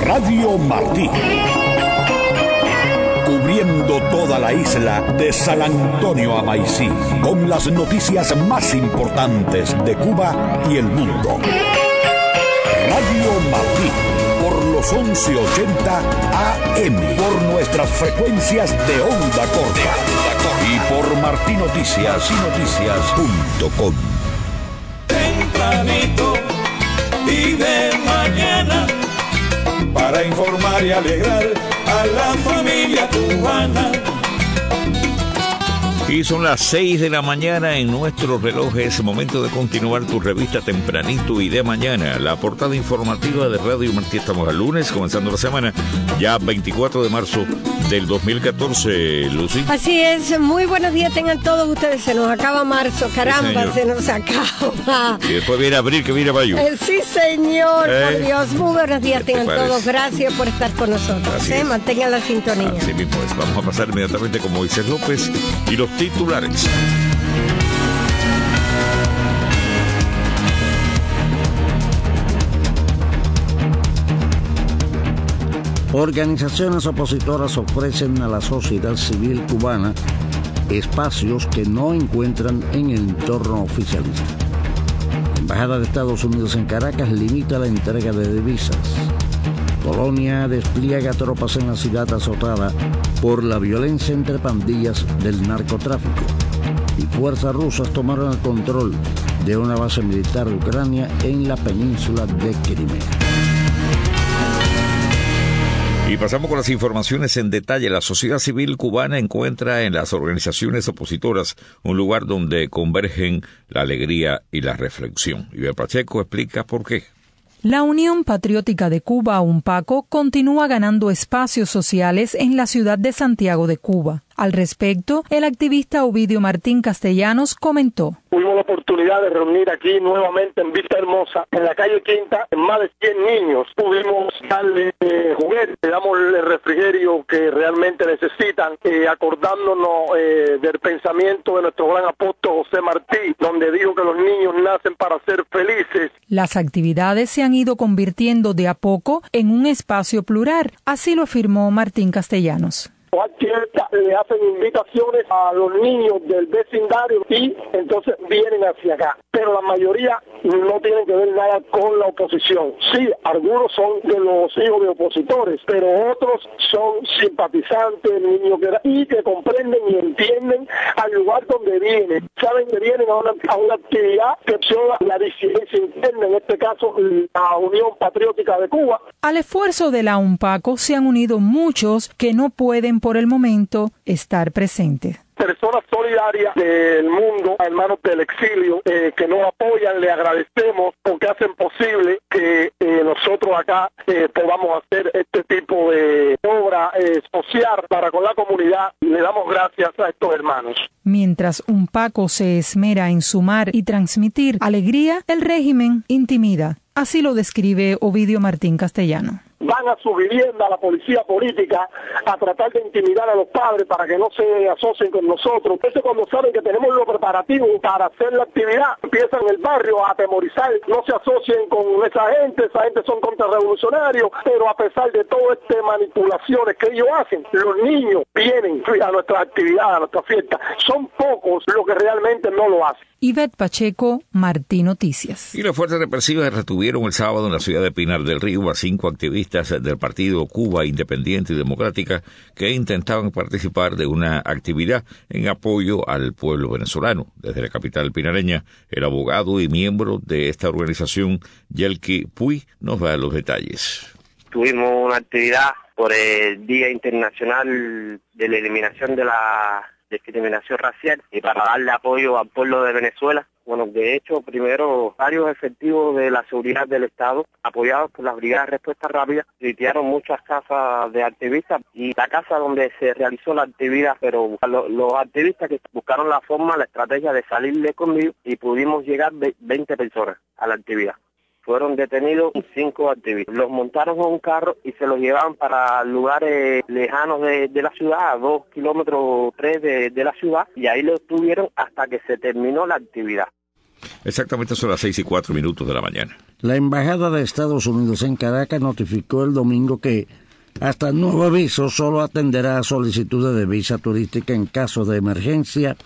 Radio Martí. Cubriendo toda la isla de San Antonio a Maicí, con las noticias más importantes de Cuba y el mundo. Radio Martí, por los 1180 AM, por nuestras frecuencias de onda corta y por martinoticias.com. Tempranito y de mañana, para informar y alegrar a la familia cubana. Y son las 6 de la mañana en nuestro reloj. Es momento de continuar tu revista Tempranito y de mañana. La portada informativa de Radio Martí. Estamos al lunes, comenzando la semana, ya 24 de marzo del 2014, Lucy. Así es, muy buenos días tengan todos ustedes. Se nos acaba marzo, caramba, sí, se nos acaba. Y después viene abril, que viene mayo. Sí, señor, por Dios. Muy buenos días tengan todos. Gracias por estar con nosotros. Mantengan la sintonía. Así mismo es. Vamos a pasar inmediatamente con Moisés López y los titulares. Organizaciones opositoras ofrecen a la sociedad civil cubana espacios que no encuentran en el entorno oficialista. La Embajada de Estados Unidos en Caracas limita la entrega de divisas. Polonia despliega tropas en la ciudad azotada por la violencia entre pandillas del narcotráfico. Y fuerzas rusas tomaron el control de una base militar de Ucrania en la península de Crimea. Y pasamos con las informaciones en detalle. La sociedad civil cubana encuentra en las organizaciones opositoras un lugar donde convergen la alegría y la reflexión. Iber Pacheco explica por qué. La Unión Patriótica de Cuba, UNPACO, continúa ganando espacios sociales en la ciudad de Santiago de Cuba. Al respecto, el activista Ovidio Martín Castellanos comentó: tuvimos la oportunidad de reunir aquí nuevamente en Vista Hermosa, en la calle Quinta, más de 100 niños. Pudimos darle juguetes, damos el refrigerio que realmente necesitan, acordándonos del pensamiento de nuestro gran apóstol José Martí, donde dijo que los niños nacen para ser felices. Las actividades se han ido convirtiendo de a poco en un espacio plural, así lo afirmó Martín Castellanos. Le hacen invitaciones a los niños del vecindario y entonces vienen hacia acá. Pero la mayoría no tienen que ver nada con la oposición. Sí, algunos son de los hijos de opositores, pero otros son simpatizantes, niños que comprenden y entienden al lugar donde vienen. Saben que vienen a una actividad que opciona la disidencia interna, en este caso la Unión Patriótica de Cuba. Al esfuerzo de la UNPACO se han unido muchos que no pueden por el momento estar presentes. Personas solidarias del mundo, hermanos del exilio, que nos apoyan, le agradecemos porque hacen posible que nosotros acá podamos hacer este tipo de obra social para con la comunidad. Le damos gracias a estos hermanos. Mientras UNPACO se esmera en sumar y transmitir alegría, el régimen intimida. Así lo describe Ovidio Martín Castellano. Van a su vivienda, la policía política, a tratar de intimidar a los padres para que no se asocien con nosotros. Entonces, cuando saben que tenemos los preparativos para hacer la actividad, empiezan en el barrio a atemorizar, no se asocien con esa gente son contrarrevolucionarios, pero a pesar de todas estas manipulaciones que ellos hacen, los niños vienen a nuestra actividad, a nuestra fiesta. Son pocos los que realmente no lo hacen. Ivette Pacheco, Martí Noticias. Y las fuerzas represivas retuvieron el sábado en la ciudad de Pinar del Río a 5 activistas del partido Cuba Independiente y Democrática que intentaban participar de una actividad en apoyo al pueblo venezolano. Desde la capital pinareña, el abogado y miembro de esta organización, Yelki Puy, nos da los detalles. Tuvimos una actividad por el Día Internacional de la Eliminación de la Discriminación Racial y para darle apoyo al pueblo de Venezuela. Bueno, de hecho, primero, varios efectivos de la seguridad del Estado, apoyados por las brigadas de respuesta rápida, sitiaron muchas casas de activistas y la casa donde se realizó la actividad, pero los activistas que buscaron la forma, la estrategia de salirle conmigo y pudimos llegar 20 personas a la actividad. Fueron detenidos 5 activistas. Los montaron en un carro y se los llevaban para lugares lejanos de la ciudad, a 2 kilómetros 3 de la ciudad, y ahí los tuvieron hasta que se terminó la actividad. Exactamente son las 6:04 de la mañana. La Embajada de Estados Unidos en Caracas notificó el domingo que, hasta nuevo aviso, solo atenderá a solicitudes de visa turística en caso de emergencia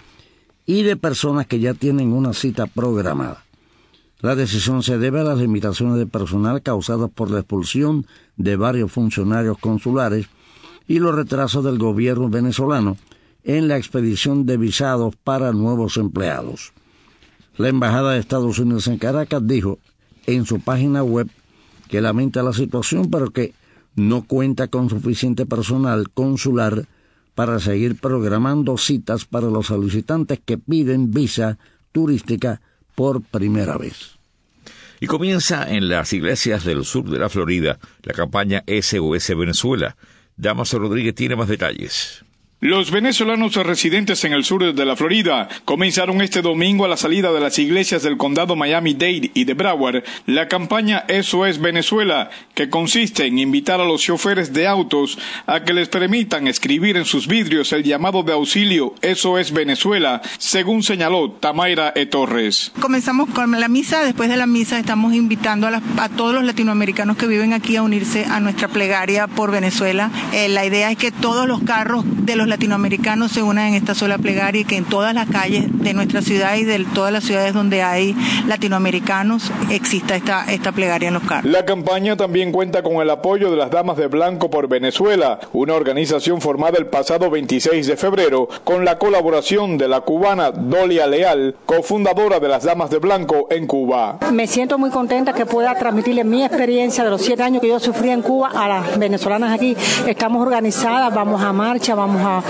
y de personas que ya tienen una cita programada. La decisión se debe a las limitaciones de personal causadas por la expulsión de varios funcionarios consulares y los retrasos del gobierno venezolano en la expedición de visados para nuevos empleados. La Embajada de Estados Unidos en Caracas dijo en su página web que lamenta la situación, pero que no cuenta con suficiente personal consular para seguir programando citas para los solicitantes que piden visa turística por primera vez. Y comienza en las iglesias del sur de la Florida la campaña SOS Venezuela. Damaso Rodríguez tiene más detalles. Los venezolanos residentes en el sur de la Florida comenzaron este domingo a la salida de las iglesias del condado Miami-Dade y de Broward la campaña SOS Venezuela, que consiste en invitar a los choferes de autos a que les permitan escribir en sus vidrios el llamado de auxilio SOS Venezuela, según señaló Tamaira E. Torres. Comenzamos con la misa. Después de la misa estamos invitando a todos los latinoamericanos que viven aquí a unirse a nuestra plegaria por Venezuela. La idea es que todos los carros de los latinoamericanos se unan en esta sola plegaria y que en todas las calles de nuestra ciudad y de todas las ciudades donde hay latinoamericanos exista esta plegaria en los carros. La campaña también cuenta con el apoyo de las Damas de Blanco por Venezuela, una organización formada el pasado 26 de febrero con la colaboración de la cubana Dolia Leal, cofundadora de las Damas de Blanco en Cuba. Me siento muy contenta que pueda transmitirle mi experiencia de los 7 años que yo sufrí en Cuba a las venezolanas aquí. Estamos organizadas, vamos a marcha, vamos a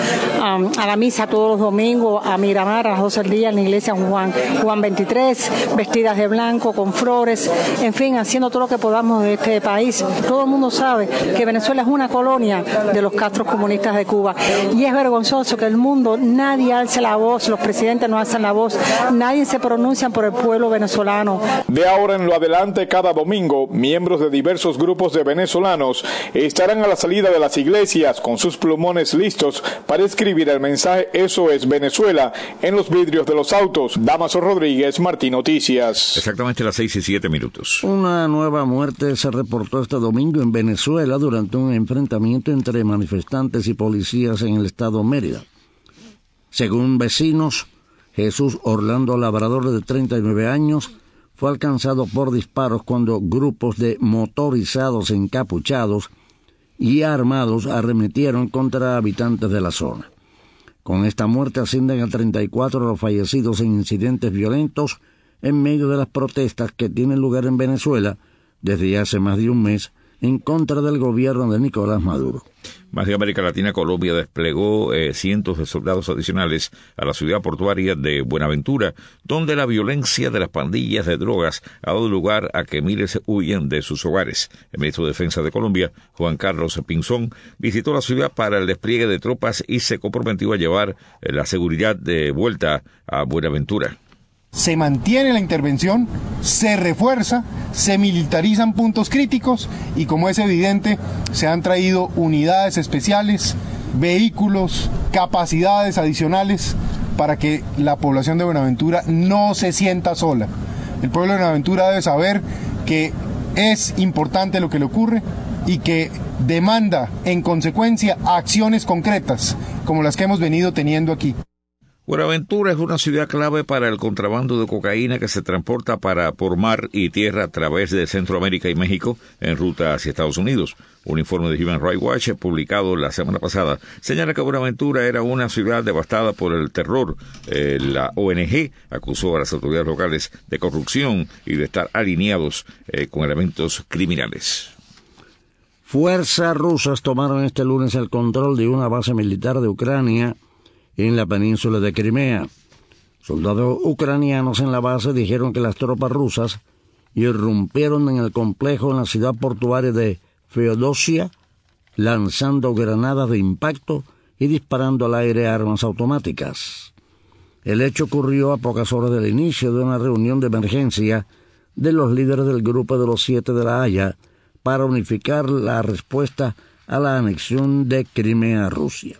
la misa todos los domingos, a Miramar a las 12 del día en la iglesia Juan 23, vestidas de blanco, con flores, en fin, haciendo todo lo que podamos de este país. Todo el mundo sabe que Venezuela es una colonia de los castros comunistas de Cuba y es vergonzoso que el mundo nadie alce la voz, los presidentes no alzan la voz, nadie se pronuncia por el pueblo venezolano. De ahora en lo adelante, cada domingo, miembros de diversos grupos de venezolanos estarán a la salida de las iglesias con sus plumones listos para escribir el mensaje SOS Venezuela en los vidrios de los autos. Damaso Rodríguez, Martín Noticias. Exactamente las 6:07. Una nueva muerte se reportó este domingo en Venezuela durante un enfrentamiento entre manifestantes y policías en el estado Mérida. Según vecinos, Jesús Orlando Labrador, de 39 años, fue alcanzado por disparos cuando grupos de motorizados encapuchados y armados arremetieron contra habitantes de la zona. Con esta muerte ascienden a 34 los fallecidos en incidentes violentos en medio de las protestas que tienen lugar en Venezuela desde hace más de un mes en contra del gobierno de Nicolás Maduro. Más de América Latina, Colombia desplegó cientos de soldados adicionales a la ciudad portuaria de Buenaventura, donde la violencia de las pandillas de drogas ha dado lugar a que miles huyen de sus hogares. El ministro de Defensa de Colombia, Juan Carlos Pinzón, visitó la ciudad para el despliegue de tropas y se comprometió a llevar la seguridad de vuelta a Buenaventura. Se mantiene la intervención, se refuerza, se militarizan puntos críticos y, como es evidente, se han traído unidades especiales, vehículos, capacidades adicionales para que la población de Buenaventura no se sienta sola. El pueblo de Buenaventura debe saber que es importante lo que le ocurre y que demanda, en consecuencia, acciones concretas como las que hemos venido teniendo aquí. Buenaventura es una ciudad clave para el contrabando de cocaína que se transporta por mar y tierra a través de Centroamérica y México en ruta hacia Estados Unidos. Un informe de Human Rights Watch publicado la semana pasada señala que Buenaventura era una ciudad devastada por el terror. La ONG acusó a las autoridades locales de corrupción y de estar alineados con elementos criminales. Fuerzas rusas tomaron este lunes el control de una base militar de Ucrania en la península de Crimea. Soldados ucranianos en la base dijeron que las tropas rusas irrumpieron en el complejo en la ciudad portuaria de Feodosia, lanzando granadas de impacto y disparando al aire armas automáticas. El hecho ocurrió a pocas horas del inicio de una reunión de emergencia de los líderes del Grupo de los 7 de La Haya para unificar la respuesta a la anexión de Crimea a Rusia.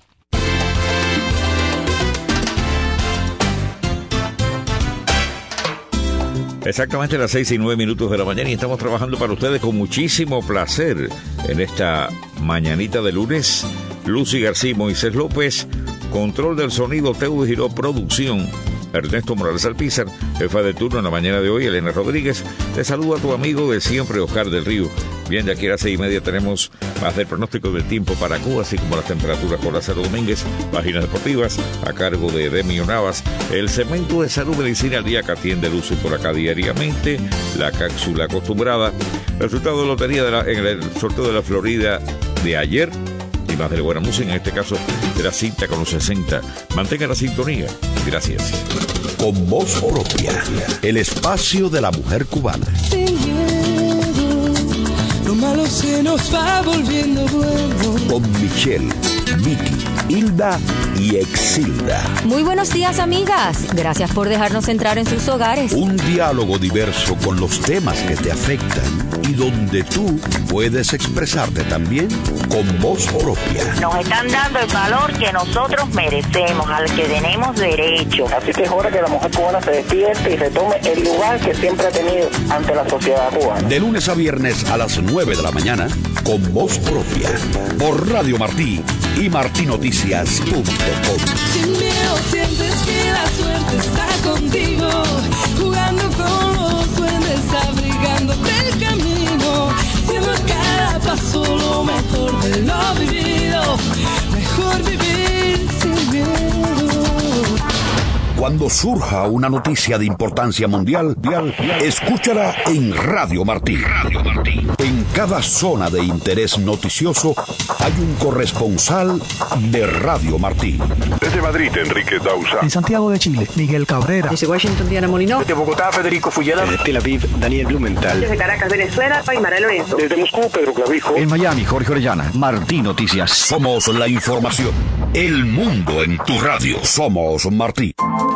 Exactamente las 6:09 de la mañana y estamos trabajando para ustedes con muchísimo placer en esta mañanita de lunes. Lucy García, Moisés López, control del sonido, Teudo Giró, producción, Ernesto Morales Alpizar, jefa de turno en la mañana de hoy, Elena Rodríguez. Te saluda a tu amigo de siempre, Oscar del Río. Bien, de aquí a las 6:30 tenemos más del pronóstico del tiempo para Cuba, así como las temperaturas con Lázaro Domínguez, páginas deportivas, a cargo de Demio Navas, el segmento de salud medicina al día que atiende Lucy por acá diariamente, la cápsula acostumbrada, resultado de lotería en el sorteo de la Florida de ayer, y más de buena música, en este caso de la cinta con los 60. Mantenga la sintonía. Gracias. Con voz propia, el espacio de la mujer cubana. Sin miedo, lo malo se nos va volviendo bueno. Con Michelle, Vicky, Hilda y Exilda. Muy buenos días, amigas. Gracias por dejarnos entrar en sus hogares. Un diálogo diverso con los temas que te afectan y donde tú puedes expresarte también con voz propia. Nos están dando el valor que nosotros merecemos, al que tenemos derecho. Así que es hora que la mujer cubana se despierte y retome el lugar que siempre ha tenido ante la sociedad cubana. De lunes a viernes a las 9 de la mañana, con voz propia, por Radio Martí y martinoticias.com. Sin miedo sientes que la suerte está contigo, jugando con los duendes, abrigándote el camino, siendo cada paso lo mejor de lo vivido, mejor vivir sin miedo. Cuando surja una noticia de importancia mundial, escúchala en Radio Martí. En cada zona de interés noticioso hay un corresponsal de Radio Martí. Desde Madrid, Enrique Dausa. En Santiago de Chile, Miguel Cabrera. Desde Washington, Diana Molinó. Desde Bogotá, Federico Fulleda. Desde Tel Aviv, Daniel Blumenthal. Desde Caracas, Venezuela, Aymara Lorenzo. Desde Moscú, Pedro Clavijo. En Miami, Jorge Orellana. Martí Noticias. Somos la información. El mundo en tu radio. Somos Martí.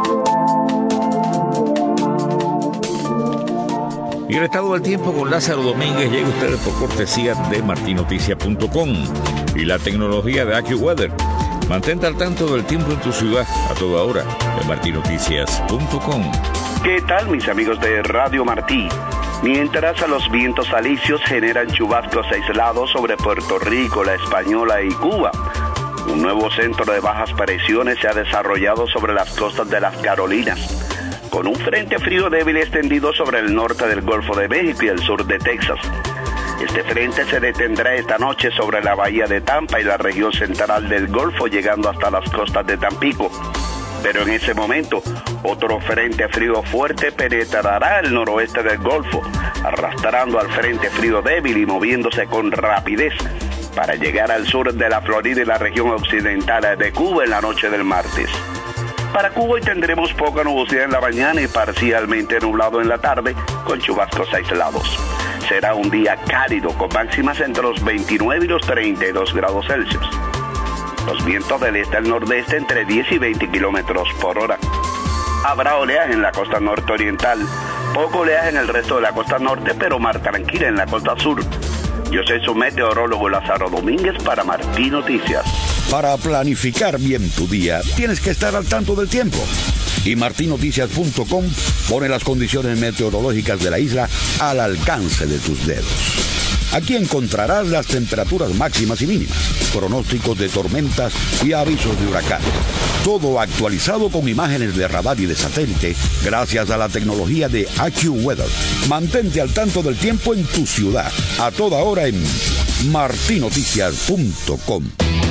Y el estado del tiempo con Lázaro Domínguez llega a ustedes por cortesía de martinoticias.com y la tecnología de AccuWeather. Mantente al tanto del tiempo en tu ciudad a toda hora en martinoticias.com. ¿Qué tal, mis amigos de Radio Martí? Mientras a los vientos alisios generan chubascos aislados sobre Puerto Rico, La Española y Cuba, un nuevo centro de bajas presiones se ha desarrollado sobre las costas de las Carolinas, con un frente frío débil extendido sobre el norte del Golfo de México y el sur de Texas. Este frente se detendrá esta noche sobre la bahía de Tampa y la región central del Golfo, llegando hasta las costas de Tampico. Pero en ese momento, otro frente frío fuerte penetrará el noroeste del Golfo, arrastrando al frente frío débil y moviéndose con rapidez para llegar al sur de la Florida y la región occidental de Cuba en la noche del martes. Para Cuba hoy tendremos poca nubosidad en la mañana y parcialmente nublado en la tarde, con chubascos aislados. Será un día cálido, con máximas entre los 29 y los 32 grados Celsius. Los vientos del este al nordeste entre 10 y 20 kilómetros por hora. Habrá oleaje en la costa norte-oriental, poco oleaje en el resto de la costa norte, pero mar tranquila en la costa sur. Yo soy su meteorólogo Lázaro Domínguez para Martí Noticias. Para planificar bien tu día, tienes que estar al tanto del tiempo. Y martinoticias.com pone las condiciones meteorológicas de la isla al alcance de tus dedos. Aquí encontrarás las temperaturas máximas y mínimas, pronósticos de tormentas y avisos de huracanes. Todo actualizado con imágenes de radar y de satélite gracias a la tecnología de AccuWeather. Mantente al tanto del tiempo en tu ciudad, a toda hora en martinoticias.com.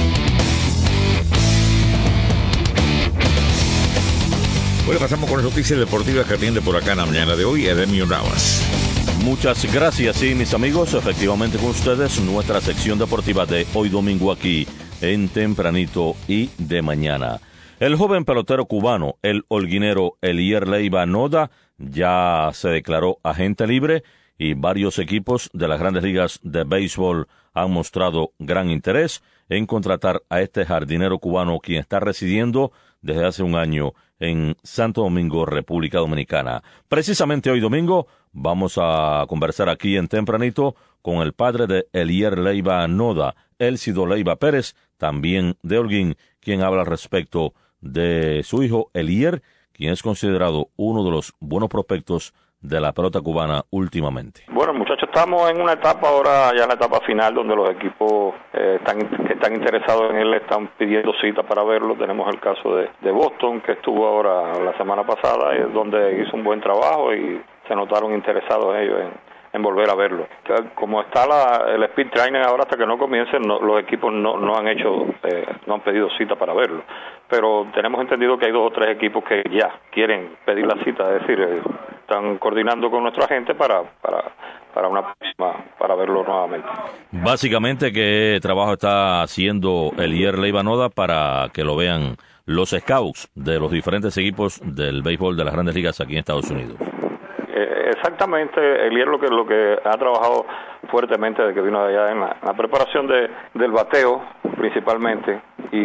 Bueno, pasamos con las noticias deportivas que atiende por acá en la mañana de hoy, Edemio Navas. Muchas gracias, sí, mis amigos. Efectivamente con ustedes, nuestra sección deportiva de hoy domingo aquí en Tempranito y de mañana. El joven pelotero cubano, el holguinero Elier Leiva Noda, ya se declaró agente libre y varios equipos de las grandes ligas de béisbol han mostrado gran interés en contratar a este jardinero cubano, quien está residiendo desde hace un año en Santo Domingo, República Dominicana. Precisamente hoy domingo vamos a conversar aquí en Tempranito con el padre de Elier Leiva Noda, Elcido Leiva Pérez, también de Holguín, quien habla al respecto de su hijo Elier, quien es considerado uno de los buenos prospectos de la pelota cubana últimamente? Bueno, muchachos, estamos en una etapa ahora, ya en la etapa final, donde los equipos que están interesados en él están pidiendo cita para verlo. Tenemos el caso de Boston, que estuvo ahora la semana pasada, donde hizo un buen trabajo y se notaron interesados ellos en volver a verlo. Como está el speed training ahora, hasta que no comiencen, los equipos no han pedido cita para verlo. Pero tenemos entendido que hay 2 o 3 equipos que ya quieren pedir la cita, es decir, están coordinando con nuestra gente para una próxima, para verlo nuevamente. Básicamente, ¿qué trabajo está haciendo Elier Leiva Noda para que lo vean los scouts de los diferentes equipos del béisbol de las Grandes Ligas aquí en Estados Unidos? Exactamente, Elier lo que ha trabajado fuertemente desde que vino de allá en la preparación del bateo principalmente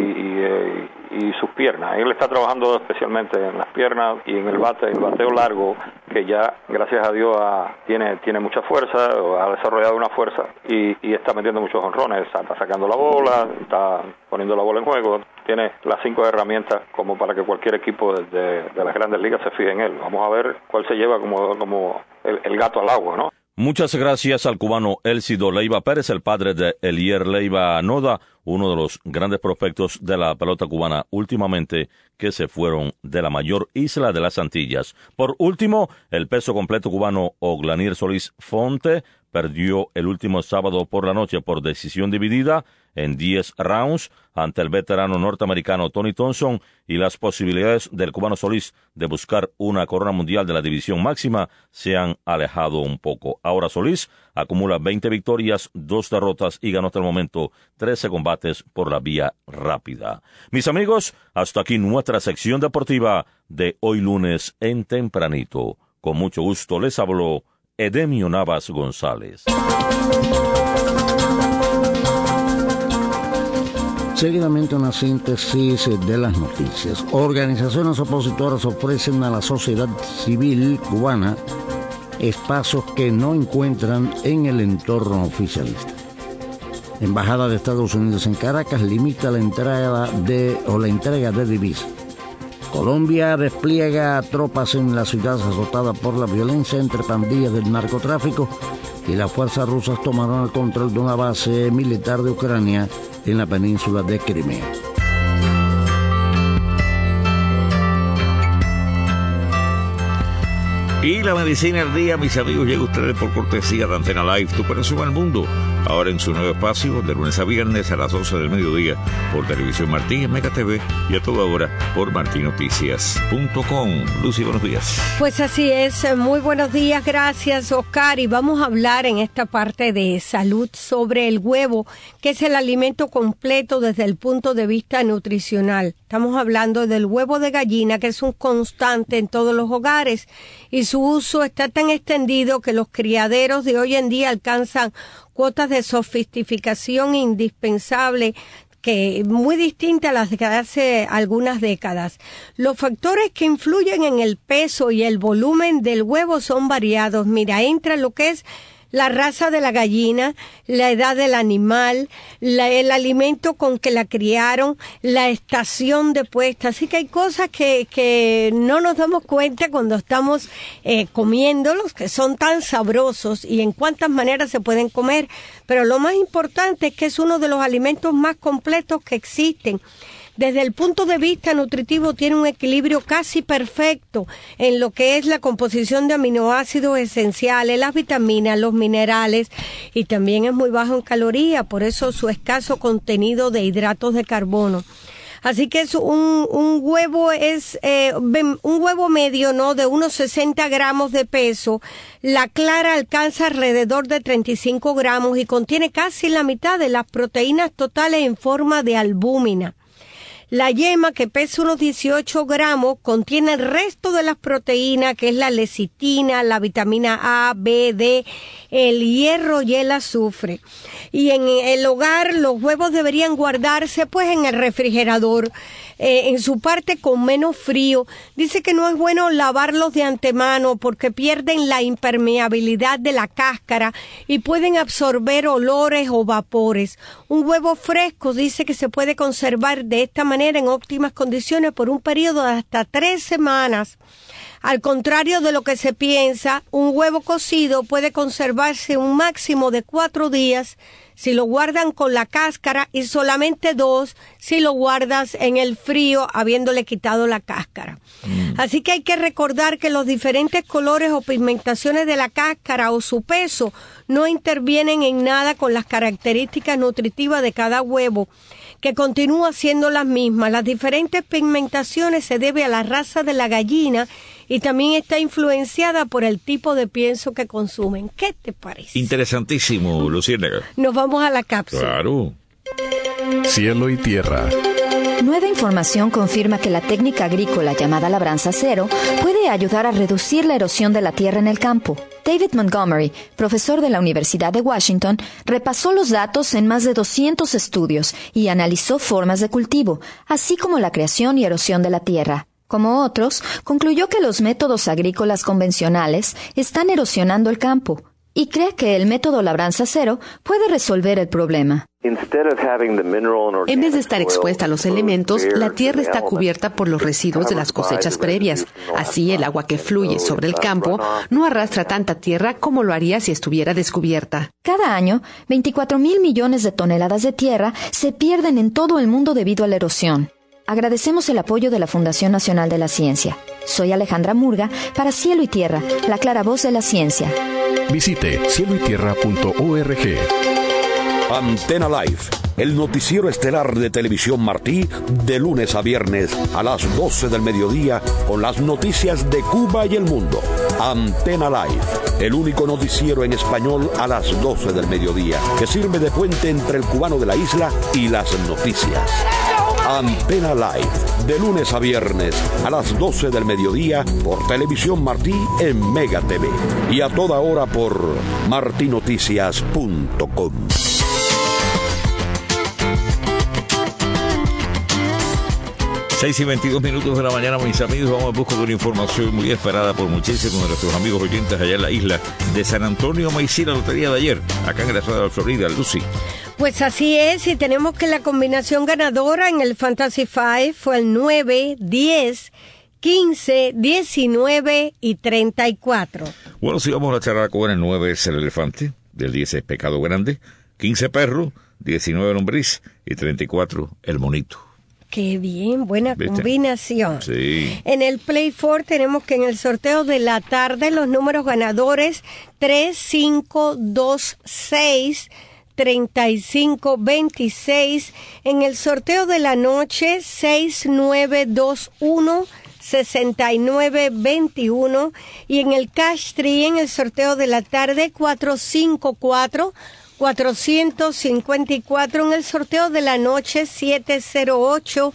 y sus piernas. Él está trabajando especialmente en las piernas y en el bateo largo, que ya gracias a Dios tiene mucha fuerza, ha desarrollado una fuerza y está metiendo muchos jonrones, está sacando la bola, está poniendo la bola en juego, tiene las 5 herramientas como para que cualquier equipo de las Grandes Ligas se fije en él. Vamos a ver cuál se lleva como el gato al agua, ¿no? Muchas gracias al cubano Elcido Leiva Pérez, el padre de Elier Leiva Noda, uno de los grandes prospectos de la pelota cubana últimamente que se fueron de la mayor isla de las Antillas. Por último, el peso completo cubano Oglanier Solís Fonte perdió el último sábado por la noche por decisión dividida en 10 rounds ante el veterano norteamericano Tony Thompson, y las posibilidades del cubano Solís de buscar una corona mundial de la división máxima se han alejado un poco. Ahora Solís acumula 20 victorias, 2 derrotas y ganó hasta el momento 13 combates por la vía rápida. Mis amigos, hasta aquí nuestra sección deportiva de hoy lunes en Tempranito. Con mucho gusto les habló Edemio Navas González. Seguidamente una síntesis de las noticias. Organizaciones opositoras ofrecen a la sociedad civil cubana espacios que no encuentran en el entorno oficialista. La Embajada de Estados Unidos en Caracas limita la entrega de divisas. Colombia despliega tropas en la ciudad azotada por la violencia entre pandillas del narcotráfico, y las fuerzas rusas tomaron el control de una base militar de Ucrania en la península de Crimea. Y la medicina al día, mis amigos, llega a ustedes por cortesía de Antena Live, tu corazón al mundo. Ahora en su nuevo espacio, de lunes a viernes a las 12 del mediodía, por Televisión Martí, en Mega TV, y a toda hora por martinoticias.com. Lucy, buenos días. Pues así es, muy buenos días, gracias Oscar, y vamos a hablar en esta parte de salud sobre el huevo, que es el alimento completo desde el punto de vista nutricional. Estamos hablando del huevo de gallina, que es un constante en todos los hogares, y su uso está tan extendido que los criaderos de hoy en día alcanzan cuotas de sofisticación indispensable, que muy distinta a las de hace algunas décadas. Los factores que influyen en el peso y el volumen del huevo son variados. Mira, entra lo que es la raza de la gallina, la edad del animal, el alimento con que la criaron, la estación de puesta. Así que hay cosas que no nos damos cuenta cuando estamos comiéndolos, que son tan sabrosos y en cuántas maneras se pueden comer. Pero lo más importante es que es uno de los alimentos más completos que existen. Desde el punto de vista nutritivo tiene un equilibrio casi perfecto en lo que es la composición de aminoácidos esenciales, las vitaminas, los minerales, y también es muy bajo en calorías, por eso su escaso contenido de hidratos de carbono. Así que es un huevo un huevo medio, ¿no?, de unos 60 gramos de peso. La clara alcanza alrededor de 35 gramos y contiene casi la mitad de las proteínas totales en forma de albúmina. La yema, que pesa unos 18 gramos, contiene el resto de las proteínas, que es la lecitina, la vitamina A, B, D, el hierro y el azufre. Y en el hogar los huevos deberían guardarse pues en el refrigerador, en su parte con menos frío. Dice que no es bueno lavarlos de antemano porque pierden la impermeabilidad de la cáscara y pueden absorber olores o vapores. Un huevo fresco dice que se puede conservar de esta manera manera en óptimas condiciones por un periodo de hasta 3 semanas. Al contrario de lo que se piensa, un huevo cocido puede conservarse un máximo de 4 días si lo guardan con la cáscara y solamente 2 si lo guardas en el frío habiéndole quitado la cáscara. Así que hay que recordar que los diferentes colores o pigmentaciones de la cáscara o su peso no intervienen en nada con las características nutritivas de cada huevo, que continúa siendo las mismas. Las diferentes pigmentaciones se debe a la raza de la gallina y también está influenciada por el tipo de pienso que consumen. ¿Qué te parece? Interesantísimo, Luciérnaga. Nos vamos a la cápsula. Claro. Cielo y tierra. Nueva información confirma que la técnica agrícola llamada labranza cero puede ayudar a reducir la erosión de la tierra en el campo. David Montgomery, profesor de la Universidad de Washington, repasó los datos en más de 200 estudios y analizó formas de cultivo, así como la creación y erosión de la tierra. Como otros, concluyó que los métodos agrícolas convencionales están erosionando el campo y cree que el método labranza cero puede resolver el problema. En vez de estar expuesta a los elementos, la tierra está cubierta por los residuos de las cosechas previas. Así, el agua que fluye sobre el campo no arrastra tanta tierra como lo haría si estuviera descubierta. Cada año, 24,000 millones de toneladas de tierra se pierden en todo el mundo debido a la erosión. Agradecemos el apoyo de la Fundación Nacional de la Ciencia. Soy Alejandra Murga para Cielo y Tierra, la clara voz de la ciencia. Visite cieloytierra.org. Antena Live, el noticiero estelar de Televisión Martí, de lunes a viernes a las 12 del mediodía, con las noticias de Cuba y el mundo. Antena Live, el único noticiero en español a las 12 del mediodía, que sirve de puente entre el cubano de la isla y las noticias. Antena Live, de lunes a viernes a las 12 del mediodía por Televisión Martí en Mega TV y a toda hora por martinoticias.com. Seis y 22 minutos de la mañana, mis amigos, vamos a buscar una información muy esperada por muchísimos de nuestros amigos oyentes allá en la isla de San Antonio, Maicí, la lotería de ayer, acá en la ciudad de Florida, Lucy. Pues así es, y tenemos que la combinación ganadora en el Fantasy 5 fue el 9, 10, 15, 19 y 34. Bueno, si vamos a charlar con el 9 es el elefante, del 10 es pecado grande, 15 perro, 19 lombriz y 34 el monito. Qué bien, buena combinación. Sí. En el Play 4 tenemos que en el sorteo de la tarde los números ganadores 3, 5, 2, 6, 35, 26. En el sorteo de la noche 6, 9, 2, 1, 69, 21. Y en el Cash Tree en el sorteo de la tarde 4, 5, 4. 454 en el sorteo de la noche 708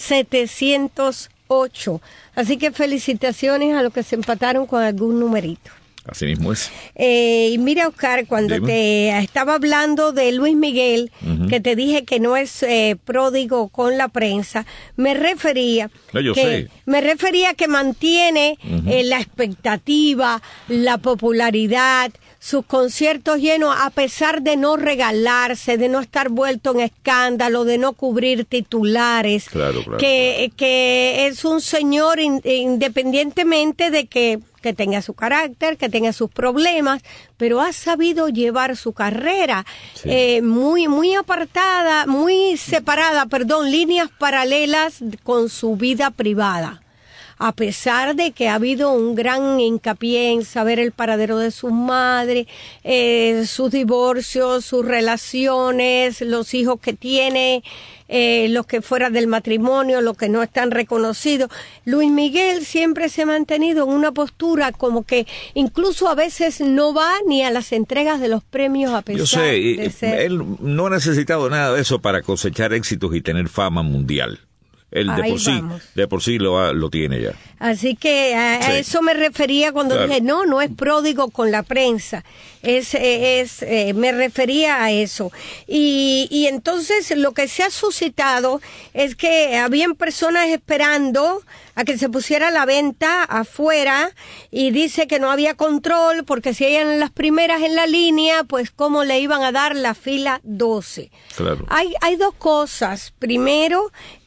708. Así que felicitaciones a los que se empataron con algún numerito. Así mismo es. Y mira, Oscar, cuando te estaba hablando de Luis Miguel, que te dije que no es pródigo con la prensa, me refería que mantiene la expectativa, la popularidad, sus conciertos llenos, a pesar de no regalarse, de no estar vuelto en escándalo, de no cubrir titulares, que es un señor independientemente de que tenga su carácter, que tenga sus problemas, pero ha sabido llevar su carrera muy apartada, muy separada, líneas paralelas con su vida privada. A pesar de que ha habido un gran hincapié en saber el paradero de su madre, sus divorcios, sus relaciones, los hijos que tiene, los que fuera del matrimonio, los que no están reconocidos. Luis Miguel siempre se ha mantenido en una postura como que incluso a veces no va ni a las entregas de los premios a pesar de ser... Él no ha necesitado nada de eso para cosechar éxitos y tener fama mundial. Él de por sí lo tiene ya. Así que a eso me refería cuando dije, no es pródigo con la prensa. Me refería a eso. Y entonces lo que se ha suscitado es que habían personas esperando a que se pusiera a la venta afuera y dice que no había control porque si eran las primeras en la línea, pues cómo le iban a dar la fila 12. Claro. Hay dos cosas. Primero,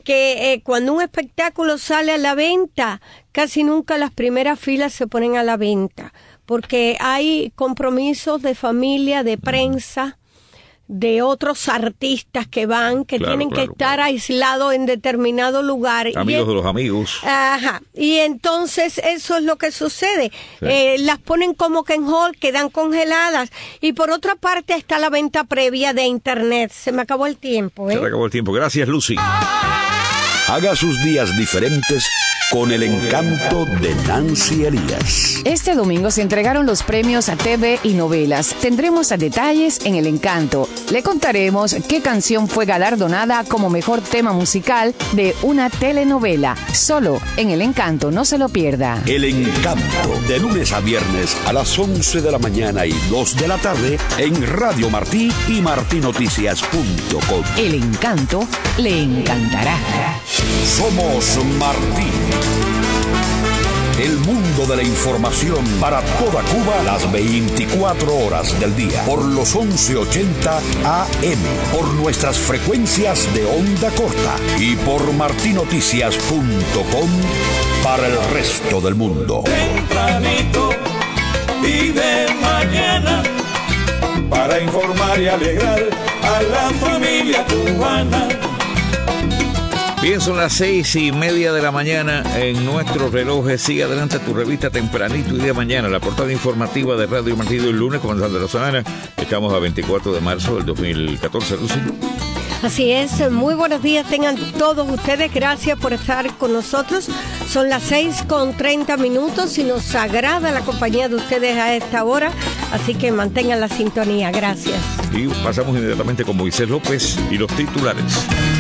que cuando un espectáculo sale a la venta, casi nunca las primeras filas se ponen a la venta, porque hay compromisos de familia, de prensa, de otros artistas que van, que tienen que estar aislados en determinado lugar. Amigos de los amigos. Ajá. Y entonces eso es lo que sucede. Sí. Las ponen como que en hall, quedan congeladas. Y por otra parte está la venta previa de Internet. Se me acabó el tiempo. Se me acabó el tiempo. Gracias, Lucy. Haga sus días diferentes con el encanto de Nancy Elías. Este domingo se entregaron los premios a TV y novelas. Tendremos a detalles en El Encanto. Le contaremos qué canción fue galardonada como mejor tema musical de una telenovela. Solo en El Encanto, no se lo pierda. El Encanto, de lunes a viernes a las 11 de la mañana y 2 de la tarde en Radio Martí y martinoticias.com. El Encanto le encantará. Somos Martí. El mundo de la información para toda Cuba las 24 horas del día por los 1180 AM, por nuestras frecuencias de onda corta y por martinoticias.com para el resto del mundo. Tempranito y de mañana para informar y alegrar a la familia cubana. Bien, son las 6:30 de la mañana en nuestros relojes. Sigue adelante tu revista Tempranito y de mañana, la portada informativa de Radio Martí del lunes, comenzando la semana. Estamos a 24 de marzo del 2014, Lucy. Así es, muy buenos días tengan todos ustedes, gracias por estar con nosotros. Son las 6:30 y nos agrada la compañía de ustedes a esta hora, así que mantengan la sintonía, gracias. Y pasamos inmediatamente con Moisés López y los titulares.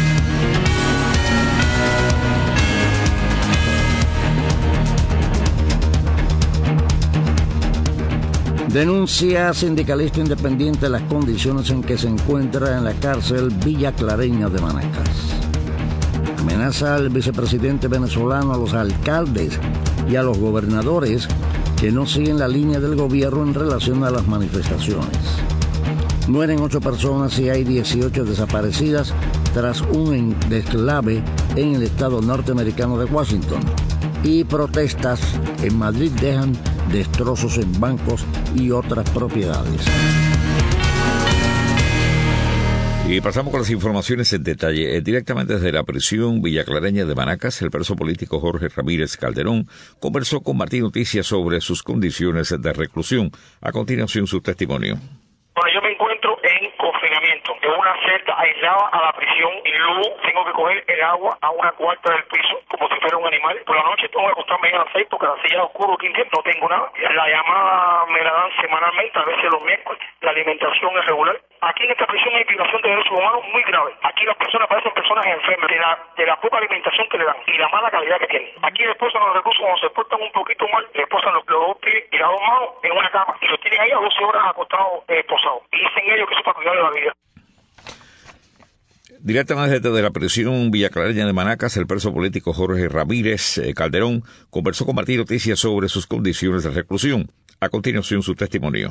Denuncia sindicalista independiente las condiciones en que se encuentra en la cárcel Villa Clareña de Manacas. Amenaza al vicepresidente venezolano a los alcaldes y a los gobernadores que no siguen la línea del gobierno en relación a las manifestaciones. Mueren 8 personas y hay 18 desaparecidas tras un deslave en el estado norteamericano de Washington. Y protestas en Madrid dejan destrozos en bancos y otras propiedades. Y pasamos con las informaciones en detalle. Directamente desde la prisión Villaclareña de Manacas, el preso político Jorge Ramírez Calderón conversó con Martín Noticias sobre sus condiciones de reclusión. A continuación, su testimonio. Bueno, yo me encuentro en confinamiento, en una celda aislada a la prisión y luego tengo que coger el agua a una cuarta del piso como si fuera un animal. Por la noche tengo que acostarme a las 6 porque la silla oscuro aquí no tengo nada. La llamada me la dan semanalmente, a veces los miércoles. La alimentación es regular. Aquí en esta prisión hay violación de derechos humanos muy grave. Aquí las personas parecen personas enfermas de la poca alimentación que le dan y la mala calidad que tienen. Aquí les posan los recursos cuando se portan un poquito mal, les posan los dos pies y las dos manos en una cama y los tienen ahí a 12 horas acostados posados. Y dicen ellos que eso es para cuidar de la vida. Directamente desde la prisión Villaclareña de Manacas, el preso político Jorge Ramírez Calderón conversó con Martín Noticias sobre sus condiciones de reclusión. A continuación, su testimonio.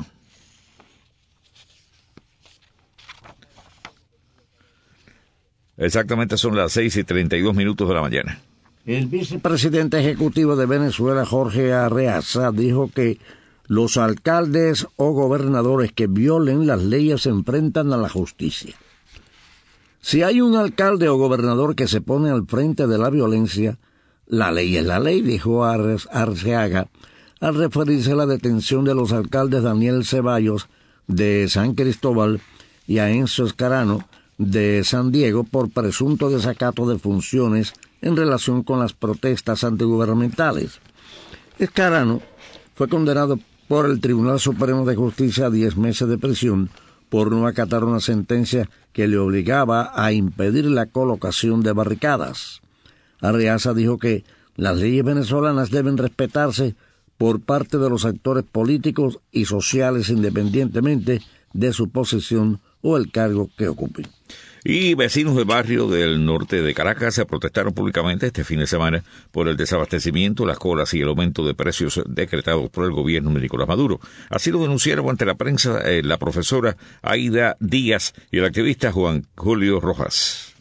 Exactamente son las 6:32 de la mañana. El vicepresidente ejecutivo de Venezuela, Jorge Arreaza, dijo que los alcaldes o gobernadores que violen las leyes se enfrentan a la justicia. Si hay un alcalde o gobernador que se pone al frente de la violencia, la ley es la ley, dijo Arceaga, al referirse a la detención de los alcaldes Daniel Ceballos de San Cristóbal y a Enzo Escarano de San Diego por presunto desacato de funciones en relación con las protestas antigubernamentales. Escarano fue condenado por el Tribunal Supremo de Justicia a 10 meses de prisión por no acatar una sentencia que le obligaba a impedir la colocación de barricadas. Arreaza dijo que las leyes venezolanas deben respetarse por parte de los actores políticos y sociales independientemente de su posición o el cargo que ocupen. Y vecinos del barrio del norte de Caracas se protestaron públicamente este fin de semana por el desabastecimiento, las colas y el aumento de precios decretados por el gobierno de Nicolás Maduro. Así lo denunciaron ante la prensa la profesora Aida Díaz y el activista Juan Julio Rojas.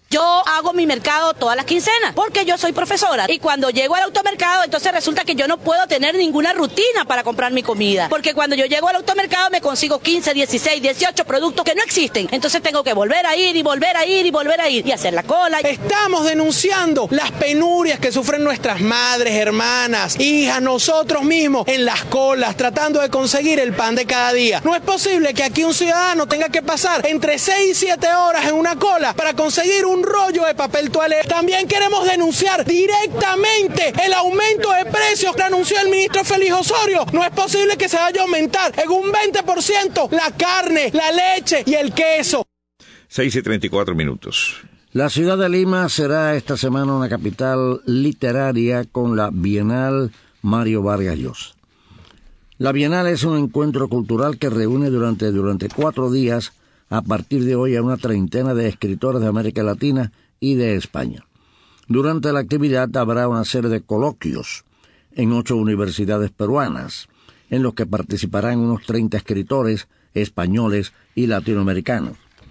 Yo hago mi mercado todas las quincenas porque yo soy profesora y cuando llego al automercado entonces resulta que yo no puedo tener ninguna rutina para comprar mi comida porque cuando yo llego al automercado me consigo 15, 16, 18 productos que no existen, entonces tengo que volver a ir y volver a ir y volver a ir y hacer la cola. Estamos denunciando las penurias que sufren nuestras madres, hermanas, hijas, nosotros mismos en las colas tratando de conseguir el pan de cada día. No es posible que aquí un ciudadano tenga que pasar entre 6 y 7 horas en una cola para conseguir un rollo de papel toalé. También queremos denunciar directamente el aumento de precios que anunció el ministro Félix Osorio. No es posible que se vaya a aumentar en un 20% la carne, la leche y el queso. 6:34. La ciudad de Lima será esta semana una capital literaria con la Bienal Mario Vargas Llosa. La Bienal es un encuentro cultural que reúne durante 4 días a partir de hoy a una treintena de escritores de América Latina y de España. Durante la actividad habrá una serie de coloquios en 8 universidades peruanas, en los que participarán unos 30 escritores españoles y latinoamericanos.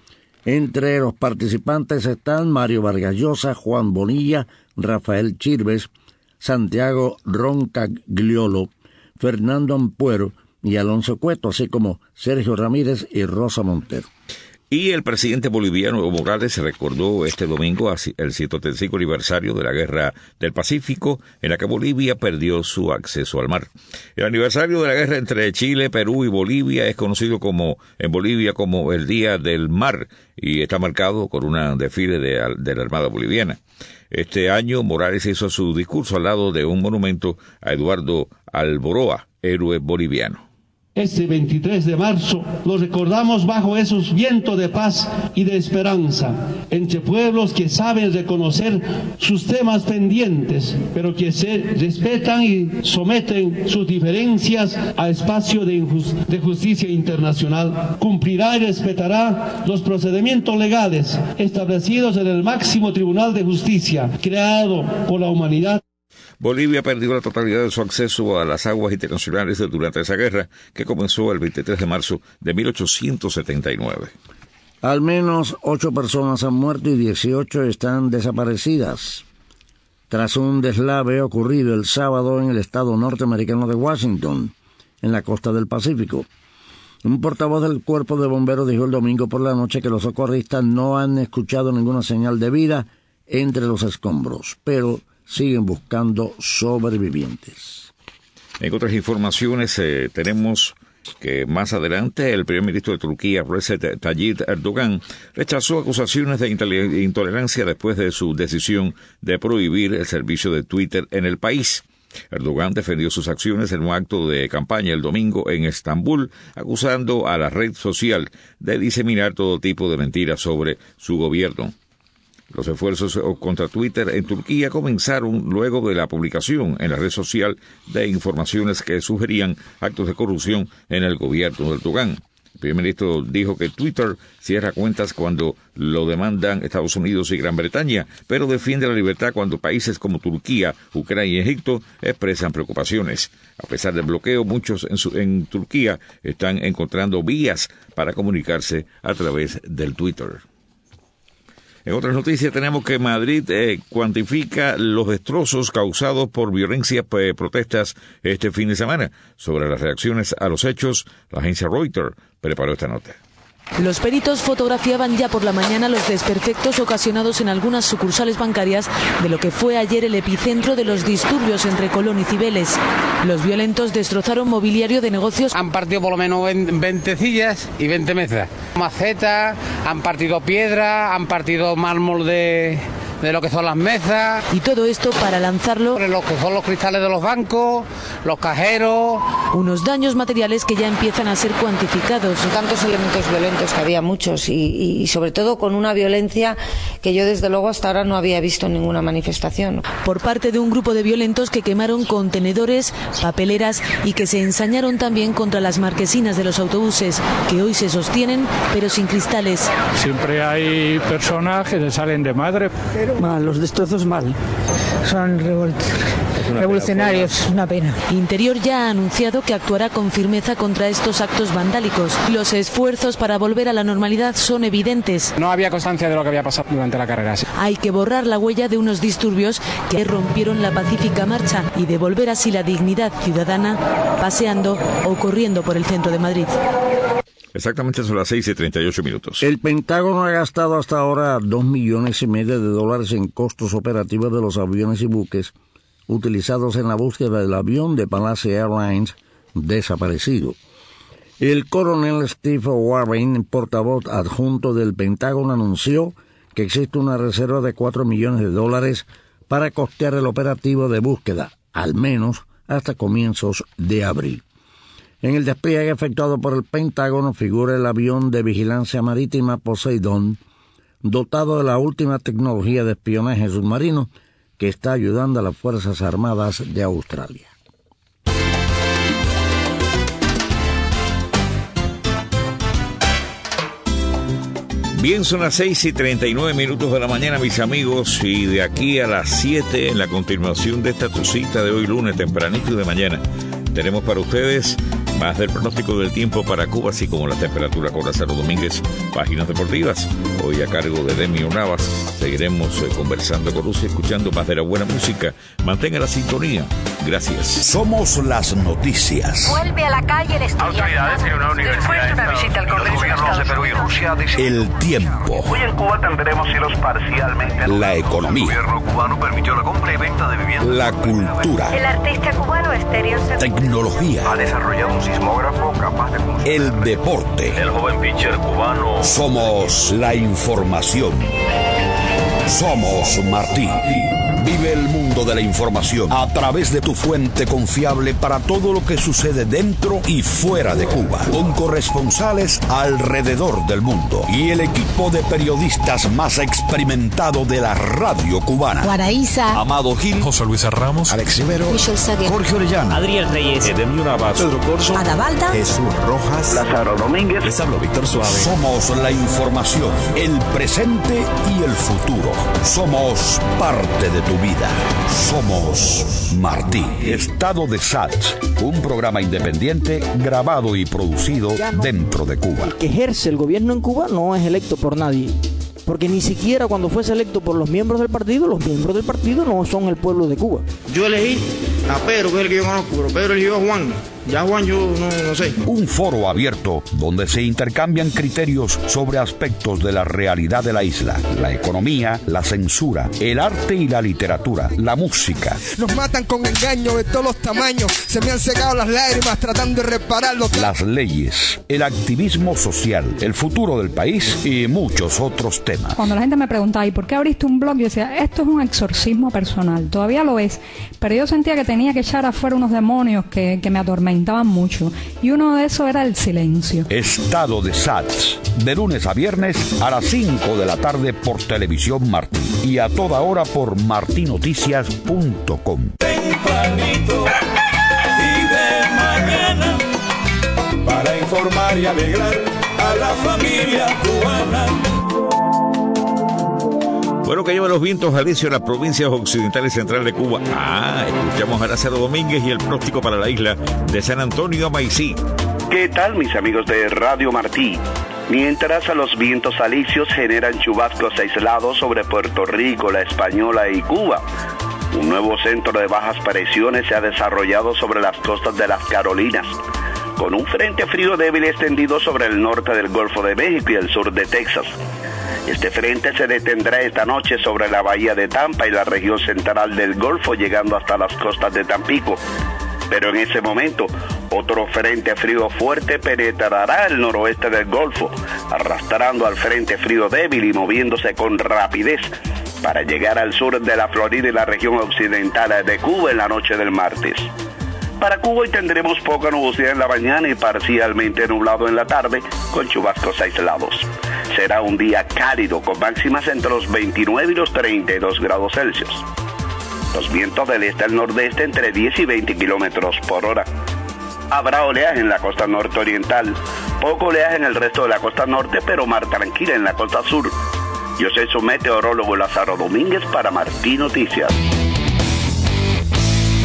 Entre los participantes están Mario Vargas Llosa, Juan Bonilla, Rafael Chirves, Santiago Roncagliolo, Fernando Ampuero y Alonso Cueto, así como Sergio Ramírez y Rosa Montero. Y el presidente boliviano Evo Morales recordó este domingo el 135 aniversario de la Guerra del Pacífico, en la que Bolivia perdió su acceso al mar. El aniversario de la guerra entre Chile, Perú y Bolivia es conocido en Bolivia como el Día del Mar y está marcado con un desfile de la Armada Boliviana. Este año Morales hizo su discurso al lado de un monumento a Eduardo Alboroa, héroe boliviano. Este 23 de marzo lo recordamos bajo esos vientos de paz y de esperanza, entre pueblos que saben reconocer sus temas pendientes, pero que se respetan y someten sus diferencias a espacio de justicia internacional. Cumplirá y respetará los procedimientos legales establecidos en el máximo Tribunal de Justicia, creado por la humanidad. Bolivia perdió la totalidad de su acceso a las aguas internacionales durante esa guerra, que comenzó el 23 de marzo de 1879. Al menos 8 personas han muerto y 18 están desaparecidas tras un deslave ocurrido el sábado en el estado norteamericano de Washington, en la costa del Pacífico. Un portavoz del Cuerpo de Bomberos dijo el domingo por la noche que los socorristas no han escuchado ninguna señal de vida entre los escombros, pero siguen buscando sobrevivientes. En otras informaciones tenemos que más adelante el primer ministro de Turquía, Recep Tayyip Erdogan, rechazó acusaciones de intolerancia después de su decisión de prohibir el servicio de Twitter en el país. Erdogan defendió sus acciones en un acto de campaña el domingo en Estambul, acusando a la red social de diseminar todo tipo de mentiras sobre su gobierno. Los esfuerzos contra Twitter en Turquía comenzaron luego de la publicación en la red social de informaciones que sugerían actos de corrupción en el gobierno de Erdogan. El primer ministro dijo que Twitter cierra cuentas cuando lo demandan Estados Unidos y Gran Bretaña, pero defiende la libertad cuando países como Turquía, Ucrania y Egipto expresan preocupaciones. A pesar del bloqueo, muchos en Turquía están encontrando vías para comunicarse a través del Twitter. En otras noticias tenemos que Madrid cuantifica los destrozos causados por violencia protestas este fin de semana. Sobre las reacciones a los hechos, la agencia Reuters preparó esta nota. Los peritos fotografiaban ya por la mañana los desperfectos ocasionados en algunas sucursales bancarias de lo que fue ayer el epicentro de los disturbios entre Colón y Cibeles. Los violentos destrozaron mobiliario de negocios. Han partido por lo menos 20 sillas y 20 mesas. Macetas, han partido piedra, han partido mármol de lo que son las mesas. Y todo esto para lanzarlo en lo que son los cristales de los bancos, los cajeros. Unos daños materiales que ya empiezan a ser cuantificados. Tantos elementos violentos que había muchos y sobre todo con una violencia que yo desde luego hasta ahora no había visto en ninguna manifestación. Por parte de un grupo de violentos que quemaron contenedores, papeleras y que se ensañaron también contra las marquesinas de los autobuses, que hoy se sostienen pero sin cristales. Siempre hay personas que se salen de madre. Mal, los destrozos mal. Son revueltos. revolucionarios, una pena. Interior ya ha anunciado que actuará con firmeza contra estos actos vandálicos. Los esfuerzos para volver a la normalidad son evidentes. No había constancia de lo que había pasado durante la carrera. Sí. Hay que borrar la huella de unos disturbios que rompieron la pacífica marcha y devolver así la dignidad ciudadana paseando o corriendo por el centro de Madrid. Exactamente son las 6:38. El Pentágono ha gastado hasta ahora $2,5 millones en costos operativos de los aviones y buques utilizados en la búsqueda del avión de Palace Airlines desaparecido. El coronel Steve Warren, portavoz adjunto del Pentágono, anunció que existe una reserva de $4 millones para costear el operativo de búsqueda, al menos hasta comienzos de abril. En el despliegue efectuado por el Pentágono figura el avión de vigilancia marítima Poseidón, dotado de la última tecnología de espionaje submarino que está ayudando a las Fuerzas Armadas de Australia. Bien, son las 6:39 de la mañana, mis amigos, y de aquí a las 7, en la continuación de esta tu cita de hoy lunes, tempranito y de mañana, tenemos para ustedes más del pronóstico del tiempo para Cuba, así como la temperatura con Lázaro Domínguez, páginas deportivas, hoy a cargo de Demio Navas. Seguiremos conversando con usted, escuchando más de la buena música. Mantenga la sintonía. Gracias. Somos las noticias. Vuelve a la calle el estudiante. Autoridades en una universidad Después de una visita al Congreso de Estados Perú y Rusia dicen... El tiempo. Hoy en Cuba tendremos cielos parcialmente... La economía. El gobierno cubano permitió la compra y venta de viviendas... La cultura. El artista cubano Estéreo Sevilla Tecnología. Ha desarrollado un sismógrafo capaz de funcionar. El deporte. El joven pitcher cubano... Somos la información. Somos Martí. Vive el mundo de la información a través de tu fuente confiable para todo lo que sucede dentro y fuera de Cuba, con corresponsales alrededor del mundo y el equipo de periodistas más experimentado de la radio cubana. Guaraíza, Amado Gil, José Luis Ramos, Alex Rivero, Michelle Saguer, Jorge Orellana, Adriel Reyes, Edemio Navas, Pedro Corso, Adabalda, Jesús Rojas, Lázaro Domínguez. les hablo Víctor Suave. Somos la información, el presente y el futuro. Somos parte de tu vida. Somos Martí. Estado de SAT, un programa independiente grabado y producido dentro de Cuba. El que ejerce el gobierno en Cuba no es electo por nadie. Porque ni siquiera cuando fuese electo por los miembros del partido no son el pueblo de Cuba. Yo elegí a Pedro, que es el que yo conozco, pero Pedro eligió a Juan. Ya Juan yo no sé. Un foro abierto donde se intercambian criterios sobre aspectos de la realidad de la isla, la economía, la censura, el arte y la literatura, la música. Nos matan con engaño de todos los tamaños, se me han secado las lágrimas tratando de repararlo. Las leyes, el activismo social, el futuro del país y muchos otros temas. Cuando la gente me preguntaba, ¿y por qué abriste un blog? Yo decía, esto es un exorcismo personal, todavía lo es, pero yo sentía que tenía que echar afuera unos demonios que me atormentaban mucho, y uno de esos era el silencio. Estado de SATS, de lunes a viernes a las 5 de la tarde por Televisión Martí y a toda hora por martinoticias.com. Tempranito y de mañana, para informar y alegrar a la familia cubana. Bueno, que lleva los vientos alisios a las provincias occidentales centrales de Cuba. Escuchamos a Lázaro Domínguez y el pronóstico para la isla de San Antonio a Maicí. ¿Qué tal, mis amigos de Radio Martí? Mientras a los vientos alisios generan chubascos aislados sobre Puerto Rico, La Española y Cuba, un nuevo centro de bajas presiones se ha desarrollado sobre las costas de las Carolinas, con un frente frío débil extendido sobre el norte del Golfo de México y el sur de Texas. Este frente se detendrá esta noche sobre la bahía de Tampa y la región central del Golfo, llegando hasta las costas de Tampico. Pero en ese momento, otro frente frío fuerte penetrará el noroeste del Golfo, arrastrando al frente frío débil y moviéndose con rapidez para llegar al sur de la Florida y la región occidental de Cuba en la noche del martes. Para Cuba hoy tendremos poca nubosidad en la mañana y parcialmente nublado en la tarde, con chubascos aislados. Será un día cálido, con máximas entre los 29 y los 32 grados Celsius. Los vientos del este al nordeste entre 10 y 20 kilómetros por hora. Habrá oleaje en la costa norte-oriental, poco oleaje en el resto de la costa norte, pero mar tranquila en la costa sur. Yo soy su meteorólogo Lázaro Domínguez para Martí Noticias.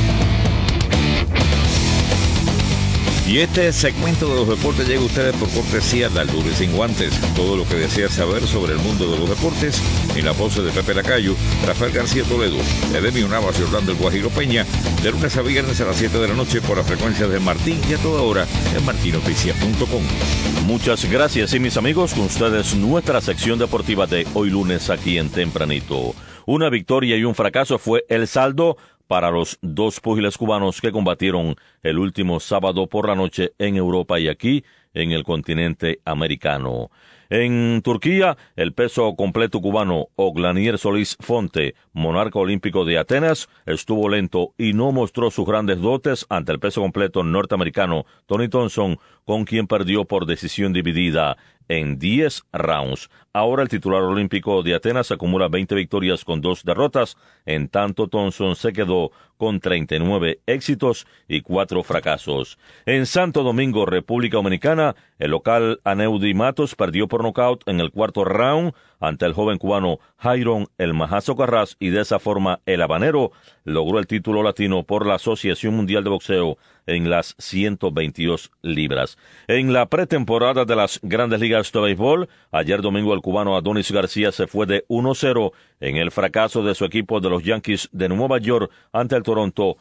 Y este segmento de los deportes llega a ustedes por cortesía de Al Duro y Sin Guantes. Todo lo que deseas saber sobre el mundo de los deportes en la voz de Pepe Lacayo, Rafael García Toledo, Edemio Navas y Orlando El Guajiro Peña, de lunes a viernes a las 7 de la noche por la frecuencia de Martín y a toda hora en martinoticias.com. Muchas gracias, y mis amigos, con ustedes nuestra sección deportiva de hoy lunes aquí en Tempranito. Una victoria y un fracaso fue el saldo para los dos púgiles cubanos que combatieron el último sábado por la noche en Europa y aquí en el continente americano. En Turquía, el peso completo cubano Oglanier Solís Fonte, monarca olímpico de Atenas, estuvo lento y no mostró sus grandes dotes ante el peso completo norteamericano Tony Thompson, con quien perdió por decisión dividida en 10 rounds. Ahora el titular olímpico de Atenas acumula 20 victorias con 2 derrotas, en tanto Thompson se quedó con 39 éxitos y 4 fracasos. En Santo Domingo, República Dominicana, el local Aneudi Matos perdió por nocaut en el cuarto round ante el joven cubano Jairon El Majazo Carras, y de esa forma el habanero logró el título latino por la Asociación Mundial de Boxeo en las 122 libras. En la pretemporada de las Grandes Ligas de Béisbol, ayer domingo el cubano Adonis García se fue de 1-0 en el fracaso de su equipo de los Yankees de Nueva York ante el Toronto,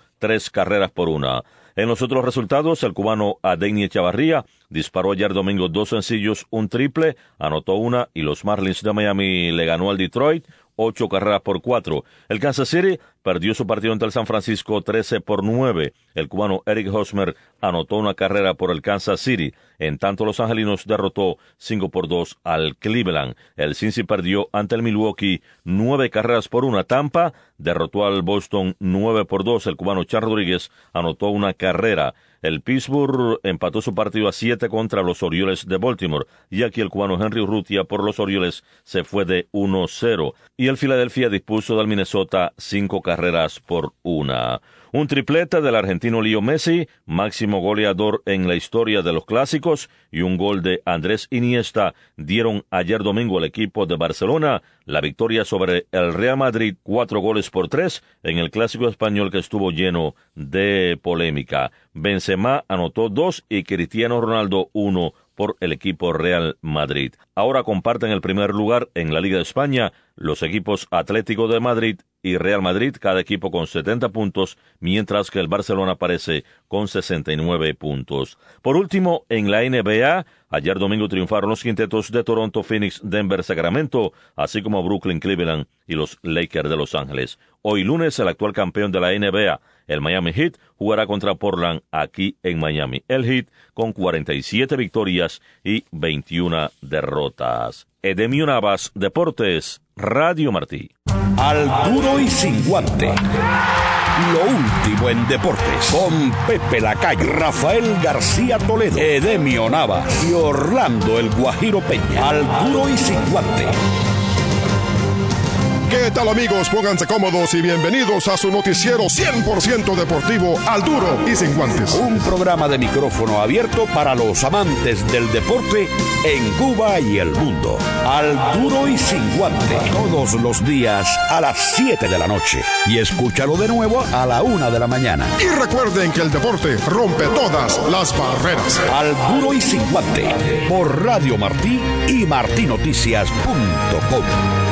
3-1. En los otros resultados, el cubano Adeini Echavarría disparó ayer domingo 2 sencillos, un triple, anotó una, y los Marlins de Miami le ganó al Detroit 8-4. El Kansas City perdió su partido ante el San Francisco 13-9. El cubano Eric Hosmer anotó una carrera por el Kansas City. En tanto, los angelinos derrotó 5-2 al Cleveland. El Cincy perdió ante el Milwaukee 9-1. Tampa derrotó al Boston 9-2. El cubano Charles Rodríguez anotó una carrera. El Pittsburgh empató su partido a 7 contra los Orioles de Baltimore, y aquí el cubano Henry Urrutia por los Orioles se fue de 1-0. Y el Philadelphia dispuso del Minnesota 5-1. Un triplete del argentino Leo Messi, máximo goleador en la historia de los clásicos, y un gol de Andrés Iniesta dieron ayer domingo al equipo de Barcelona la victoria sobre el Real Madrid 4-3 en el clásico español que estuvo lleno de polémica. Benzema anotó 2 y Cristiano Ronaldo 1 por el equipo Real Madrid. Ahora comparten el primer lugar en la Liga de España los equipos Atlético de Madrid y Real Madrid, cada equipo con 70 puntos, mientras que el Barcelona aparece con 69 puntos. Por último, en la NBA, ayer domingo triunfaron los quintetos de Toronto, Phoenix, Denver, Sacramento, así como Brooklyn, Cleveland y los Lakers de Los Ángeles. Hoy lunes, el actual campeón de la NBA, el Miami Heat, jugará contra Portland aquí en Miami. El Heat con 47 victorias y 21 derrotas. Edemio Navas, Deportes, Radio Martí. Al Duro y Sin Guante. Lo último en deportes. Con Pepe Lacayo, Rafael García Toledo, Edemio Navas y Orlando El Guajiro Peña. Al Duro y Sin Guante. ¿Qué tal, amigos? Pónganse cómodos y bienvenidos a su noticiero 100% deportivo, Al Duro y Sin Guantes. Un programa de micrófono abierto para los amantes del deporte en Cuba y el mundo. Al Duro y Sin Guante. Todos los días a las 7 de la noche. Y escúchalo de nuevo a la 1 de la mañana. Y recuerden que el deporte rompe todas las barreras. Al Duro y Sin Guante. Por Radio Martí y martinoticias.com.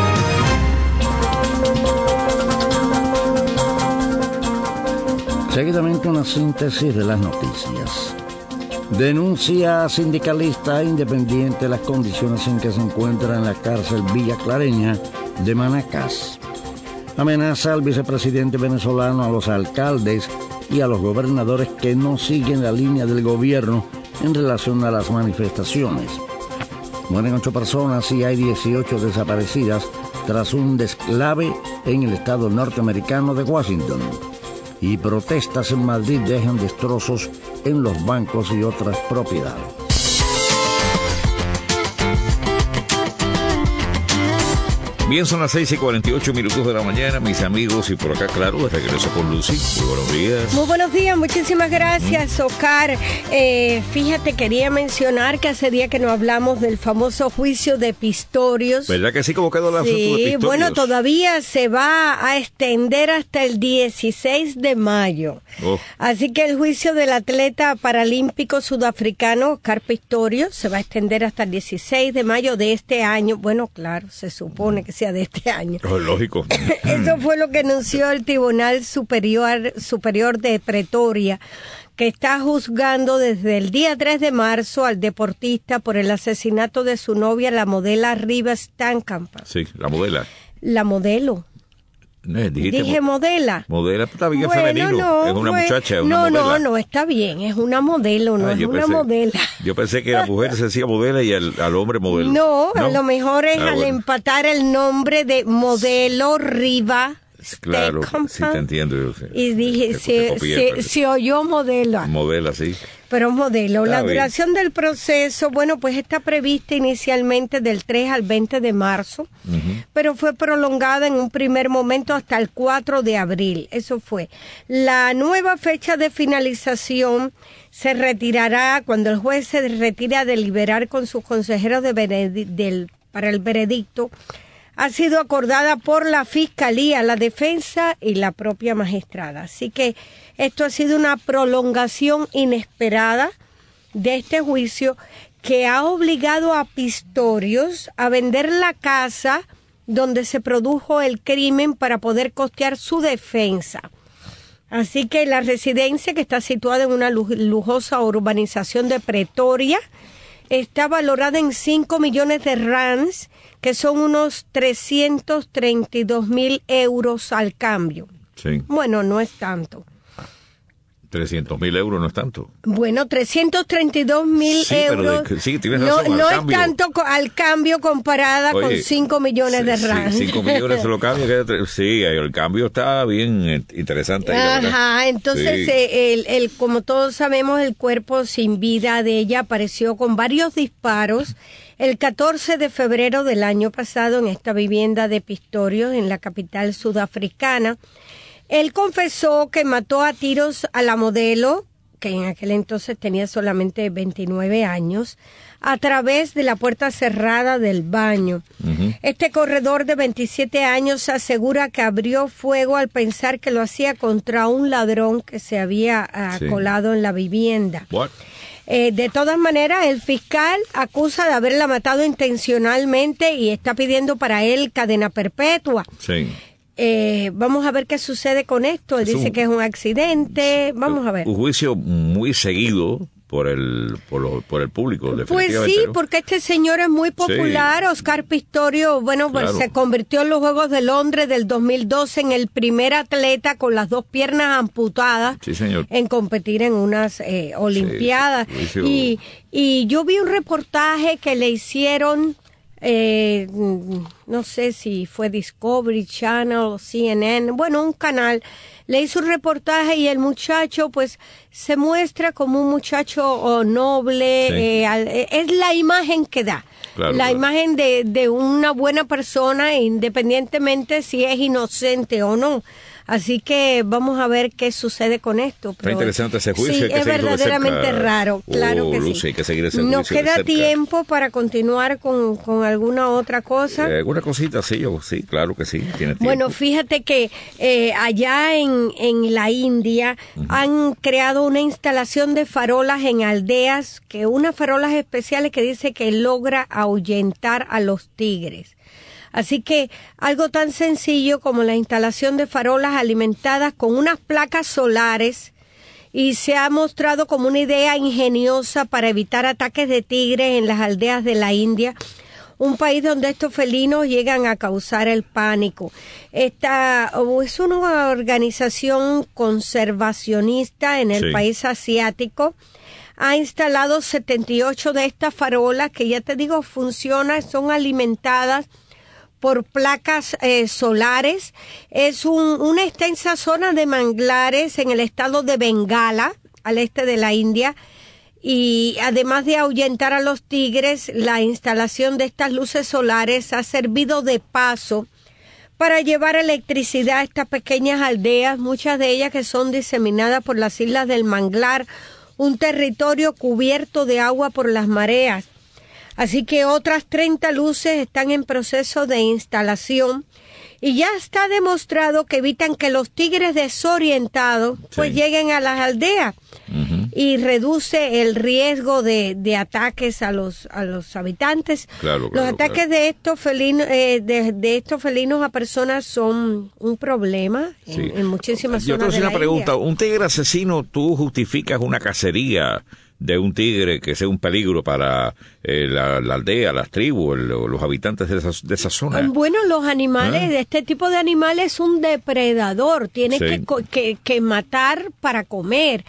Seguidamente una síntesis de las noticias. Denuncia sindicalista independiente las condiciones en que se encuentra en la cárcel Villa Clareña de Manacás. Amenaza al vicepresidente venezolano, a los alcaldes y a los gobernadores que no siguen la línea del gobierno en relación a las manifestaciones. Mueren 8 personas y hay 18 desaparecidas tras un desclave en el estado norteamericano de Washington. Y protestas en Madrid dejan destrozos en los bancos y otras propiedades. Bien, son las 6:48 de la mañana, mis amigos, y por acá, claro, de regreso con Lucy. Muy buenos días. Muy buenos días, muchísimas gracias, Oscar. Fíjate, quería mencionar que hace día que no hablamos del famoso juicio de Pistorius. ¿Verdad que sí? ¿Cómo quedó el asunto de Pistorius? Bueno, todavía se va a extender hasta el 16 de mayo. Así que el juicio del atleta paralímpico sudafricano Oscar Pistorius se va a extender hasta el 16 de mayo de este año. Bueno, claro, se supone que sea de este año. Lógico. Eso fue lo que anunció el Tribunal Superior de Pretoria, que está juzgando desde el día 3 de marzo al deportista por el asesinato de su novia, la modelo Riva Steenkamp. Sí, la modelo. La modelo. Dije modela. Modela, está bien, femenino. Es una muchacha, una modela. No, está bien, es una modelo, no es una modela. Yo pensé que la mujer se decía modela y al hombre modelo. No, a lo mejor es empatar el nombre de modelo Riva. Claro, sí te entiendo. Y dije, se oyó modelo. Modela, sí. Pero modelo. Está la duración del proceso, bueno, pues está prevista inicialmente del 3 al 20 de marzo, pero fue prolongada en un primer momento hasta el 4 de abril. Eso fue. La nueva fecha de finalización se retirará cuando el juez se retire a deliberar con sus consejeros para el veredicto. Ha sido acordada por la Fiscalía, la Defensa y la propia magistrada. Así que esto ha sido una prolongación inesperada de este juicio que ha obligado a Pistorius a vender la casa donde se produjo el crimen para poder costear su defensa. Así que la residencia, que está situada en una lujosa urbanización de Pretoria, está valorada en 5 millones de rands, que son unos 332.000 euros al cambio. Sí. Bueno, no es tanto. 300.000 euros no es tanto. Bueno, 332.000 euros. Sí, tienes razón, no es tanto al cambio comparada con 5 millones de rands. 5 millones se lo cambia. Sí, el cambio está bien interesante. Ajá, entonces, como todos sabemos, el cuerpo sin vida de ella apareció con varios disparos el 14 de febrero del año pasado en esta vivienda de Pistorius, en la capital sudafricana. Él confesó que mató a tiros a la modelo, que en aquel entonces tenía solamente 29 años, a través de la puerta cerrada del baño. Este corredor de 27 años asegura que abrió fuego al pensar que lo hacía contra un ladrón que se había colado en la vivienda. De todas maneras, el fiscal acusa de haberla matado intencionalmente y está pidiendo para él cadena perpetua. Sí. Vamos a ver qué sucede con esto. Él dice que es un accidente. Vamos a ver. Un juicio muy seguido por el público. Pues sí, porque este señor es muy popular. Sí. Oscar Pistorius, bueno, pues se convirtió en los Juegos de Londres del 2012 en el primer atleta con las 2 piernas amputadas en competir en unas Olimpiadas. Sí, y yo vi un reportaje que le hicieron, no sé si fue Discovery Channel o CNN, bueno, un canal, le hizo un reportaje y el muchacho pues se muestra como un muchacho noble, es la imagen que da, imagen de una buena persona, independientemente si es inocente o no. Así que vamos a ver qué sucede con esto. Está interesante ese juicio. Sí, es verdaderamente raro, claro que Lucy, sí. Hay que seguir ese Nos queda tiempo para continuar con alguna otra cosa. ¿Alguna cosita? Sí, claro que sí. Tiene tiempo. Bueno, fíjate que allá en la India han creado una instalación de farolas en aldeas, unas farolas especiales que dice que logra ahuyentar a los tigres. Así que algo tan sencillo como la instalación de farolas alimentadas con unas placas solares, y se ha mostrado como una idea ingeniosa para evitar ataques de tigres en las aldeas de la India, un país donde estos felinos llegan a causar el pánico. Esta es una organización conservacionista en el país asiático. Ha instalado 78 de estas farolas que, ya te digo, funcionan, son alimentadas por placas solares. Es una extensa zona de manglares en el estado de Bengala, al este de la India, Y además de ahuyentar a los tigres, la instalación de estas luces solares ha servido de paso para llevar electricidad a estas pequeñas aldeas, muchas de ellas que son diseminadas por las Islas del Manglar, un territorio cubierto de agua por las mareas. Así que otras 30 luces están en proceso de instalación y ya está demostrado que evitan que los tigres desorientados pues lleguen a las aldeas y reduce el riesgo de ataques a los habitantes. Los ataques de estos felinos de estos felinos a personas son un problema en muchísimas zonas de la India. Yo te voy a hacer una pregunta. Un tigre asesino, ¿tú justificas una cacería de un tigre que sea un peligro para la aldea, las tribus, los habitantes de esa zona? Bueno, los animales, este tipo de animales es un depredador, tiene que matar para comer.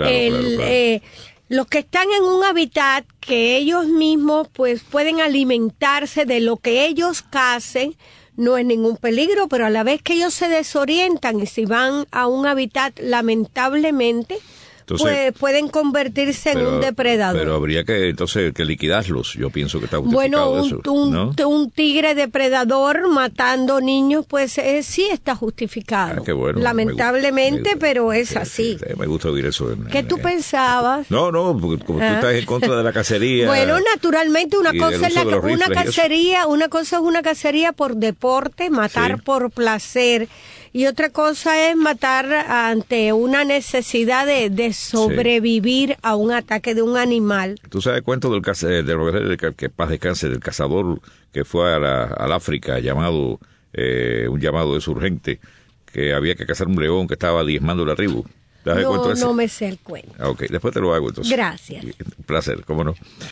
Los que están en un hábitat que ellos mismos pues pueden alimentarse de lo que ellos cacen, no es ningún peligro, pero a la vez que ellos se desorientan y si van a un hábitat, lamentablemente, entonces, pueden convertirse en un depredador. Pero habría que liquidarlos. Yo pienso que está justificado un tigre depredador matando niños, pues sí está justificado. Qué bueno, lamentablemente, pero es así. Me gusta oír eso. ¿Qué tú pensabas? No, porque como tú estás en contra de la cacería. Bueno, naturalmente una cosa es una cosa es una cacería por deporte, matar por placer. Y otra cosa es matar ante una necesidad de sobrevivir a un ataque de un animal. ¿Tú sabes el cuento que paz descanse, del cazador que fue al África llamado, un llamado desurgente, que había que cazar un león que estaba diezmando la tribu? No me sé el cuento. Ok, después te lo hago entonces. Gracias. Un placer, cómo no.